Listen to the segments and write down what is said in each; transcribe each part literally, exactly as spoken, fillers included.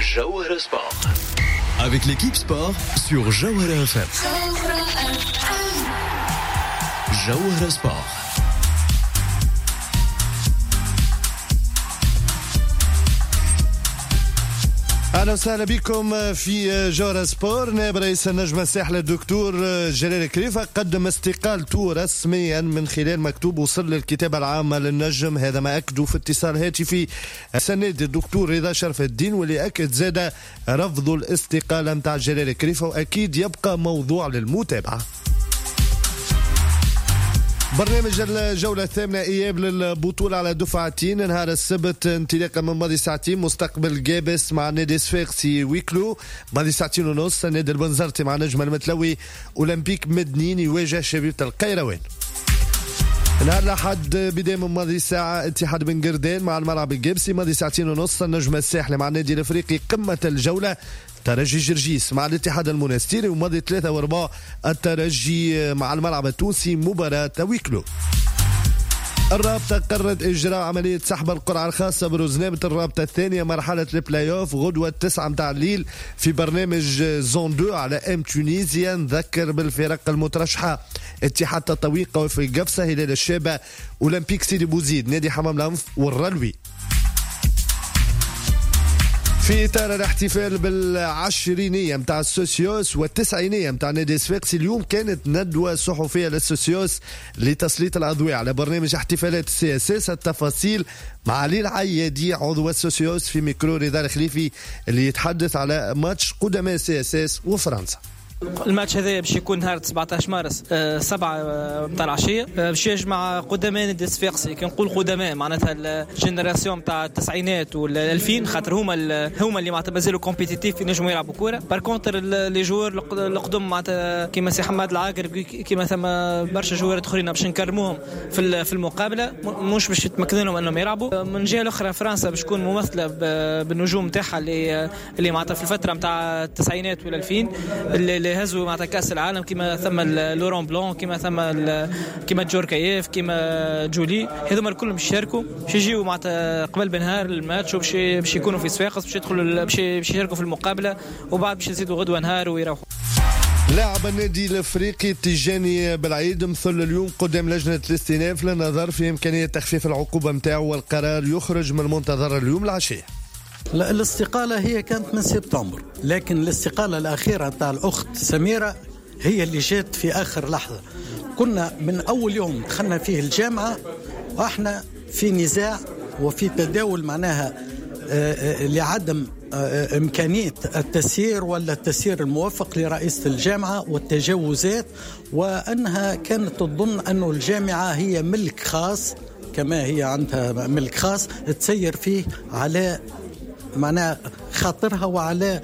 Jawhara Sport. Avec l'équipe sport sur Jawhara F M. Jawhara Sport. أهلا وسهلا بكم في جوهرة سبور. نائب رئيس النجم الساحلي الدكتور جلال كريفة قدم استقالته رسميا من خلال مكتوب وصل للكتابة العامة للنجم. هذا ما أكدوا في اتصال هاتفي سند الدكتور رضا شرف الدين، واللي أكد زاد رفض الاستقالة متاع جلال كريفة، وأكيد يبقى موضوع للمتابعة. برنامج الجولة الثامنة إياب للبطولة على دفعتين نهار السبت انطلاقا من ماضي ساعتين. مستقبل جابس مع نادي صفاقسي ويكلو، ماضي ساعتين ونص النادي البنزرتي مع نجم المتلوي أولمبيك مدنين يواجه شبيبة القيروان. نهار الأحد بداية من ماضي ساعة اتحاد بن قردان مع الملعب الجابسي، ماضي ساعتين ونص النجم الساحلي مع النادي الأفريقي قمة الجولة ترجي جرجيس مع الاتحاد المنستيري، وماضي ثلاثة واربعة الترجي مع الملعب التونسي مباراة ويكلو. الرابطة قررت إجراء عملية سحب القرعة الخاصة بروزنامة الرابطة الثانية مرحلة البلاي أوف غدوة تسعة متاع الليل في برنامج زون دو على ام تونيزيا. نذكر بالفرق المترشحة: اتحاد تطويق قوافل القفصة، هلال الشابة، أولمبيك سيدي بوزيد، نادي حمام الأنف والرلوي. في إطار الاحتفال بالعشرينية متاع السوسيوس والتسعينية متاع نادي صفاقسي، اليوم كانت ندوة صحفية للسوسيوس لتسليط الأضواء على برنامج احتفالات السي اس اس. التفاصيل مع علي العيادي عضو السوسيوس في ميكرو رضا الخليفي اللي يتحدث على ماتش قدماء سي اس اس وفرنسا. الماتش هذا باش يكون نهار سبعطاش مارس أه سبعة متاع العشية، أه باش يجمع قدماء نادي صفاقسي. كي نقول قدماء معناتها الجينيراسيون متاع التسعينات والألفين، خاطر هما هما اللي معناتها مازالوا كومبيتيتيف ينجموا يلعبوا كورة. بار كونتر لي جوار القدم معناتها كيما سي حماد العاقر كيما ثم برشا جوارات اخرين باش نكرموهم في في المقابلة، مش باش يتمكنوا لهم انهم يلعبوا. من جهة الاخرى فرنسا باش تكون ممثلة بالنجوم تاعها اللي اللي معناتها في الفترة متاع التسعينات والألفين اللي هزوا مع كاس العالم، كما ثم لوران بلون، كما ثم كما جوركايف، كما جولي. هذوما الكل باش يشاركوا، باش يجيو معناتها قبل بنهار الماتش، وباش باش يكونوا في صفاقس، باش يدخلوا باش يشاركوا في المقابله، وبعد باش يزيدوا غدوه نهار ويروحوا. لاعب النادي الافريقي تيجاني بالعيد مثل اليوم قدام لجنه الاستئناف للنظر في امكانيه تخفيف العقوبه نتاعو، والقرار يخرج من المنتظر اليوم العشيه. لا، الاستقالة هي كانت من سبتمبر، لكن الاستقالة الأخيرة تاع الأخت سميرة هي اللي جات في آخر لحظة. كنا من أول يوم دخلنا فيه الجامعة وإحنا في نزاع وفي تداول معناها لعدم إمكانية التسيير ولا التسيير الموفق لرئيسة الجامعة والتجاوزات، وأنها كانت تظن أن الجامعة هي ملك خاص، كما هي عندها ملك خاص تسير فيه على معناها خاطرها وعلى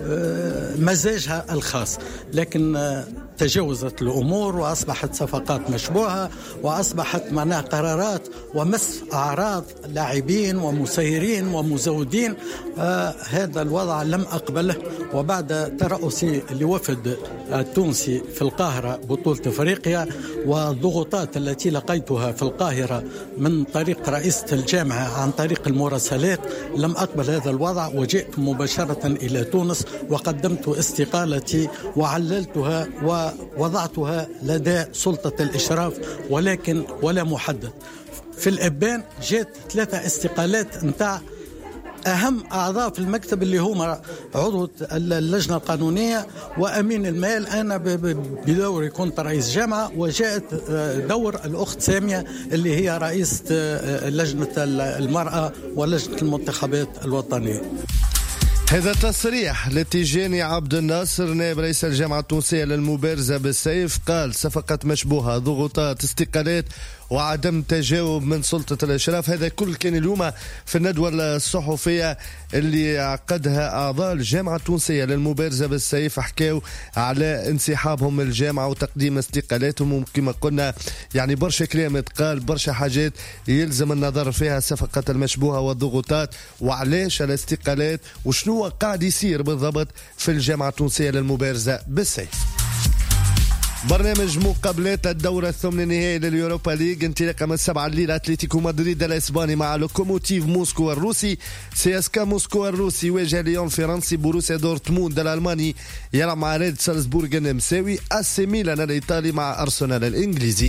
مزاجها الخاص. لكن تجاوزت الأمور وأصبحت صفقات مشبوهة، وأصبحت معناها قرارات ومس أعراض لاعبين ومسيرين ومزودين. آه هذا الوضع لم أقبله. وبعد ترأسي لوفد التونسي في القاهرة بطولة أفريقيا والضغوطات التي لقيتها في القاهرة من طريق رئيسة الجامعة عن طريق المراسلات، لم أقبل هذا الوضع وجئت مباشرة إلى تونس وقدمت استقالتي وعللتها ووضعتها لدى سلطة الإشراف، ولكن ولا محدد. في الإبان جات ثلاثة استقالات نتاع أهم أعضاء في المكتب اللي هما عضو اللجنة القانونية وأمين المال. أنا بدوري كنت رئيس جامعة، وجاءت دور الأخت سامية اللي هي رئيسة لجنة المرأة ولجنة المنتخبات الوطنية. هذا تصريح لتيجاني عبد الناصر نائب رئيس الجامعة التونسية للمبارزة بالسيف. قال: صفقات مشبوهة، ضغوطات، استقالات، وعدم تجاوب من سلطة الإشراف. هذا كل كان اليوم في الندوة الصحفية اللي عقدها أعضاء الجامعة التونسية للمبارزة بالسيف. حكاوا على انسحابهم من الجامعة وتقديم استقالاتهم، وكما قلنا يعني برشا كلام اتقال، برشا حاجات يلزم النظر فيها، الصفقات المشبوهة والضغوطات، وعلاش الاستقالات، وشنو قاعد يصير بالضبط في الجامعة التونسية للمبارزة بالسيف. برنامج مقابلات الدورة الثمن النهائي لليوروبا ليج انطلاقا من السبعة الليل أتلتيكو مدريد الإسباني مع لوكوموتيف موسكو الروسي. سي اس كا موسكو الروسي يواجه ليون الفرنسي. بوروسيا دورتموند الألماني يلعب مع ريد سالزبورغ النمساوي. أسي ميلان الإيطالي مع أرسنال الإنجليزي.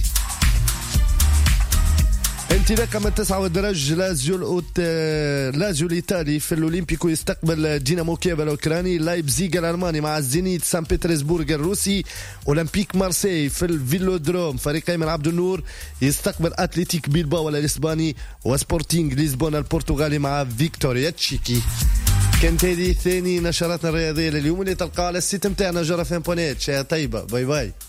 انطلاقا من تسعة والدرج لازيو لازيو الإيطالي في الأولمبيكو يستقبل دينامو كييف الأوكراني. لايبزيغ الألماني مع الزينيت سان بطرسبورغ الروسي. أولمبيك مارسي في الفيلودروم فريقي من عبد النور يستقبل أتلتيك بيلباو الإسباني. وسبورتينغ لشبونة البرتغالي مع فيكتوريا تشيكي. كانت هذه ثاني نشراتنا الرياضية لليوم اللي تلقاها على السيت متاعنا جرافين بونيت. شيء طيبة. باي باي.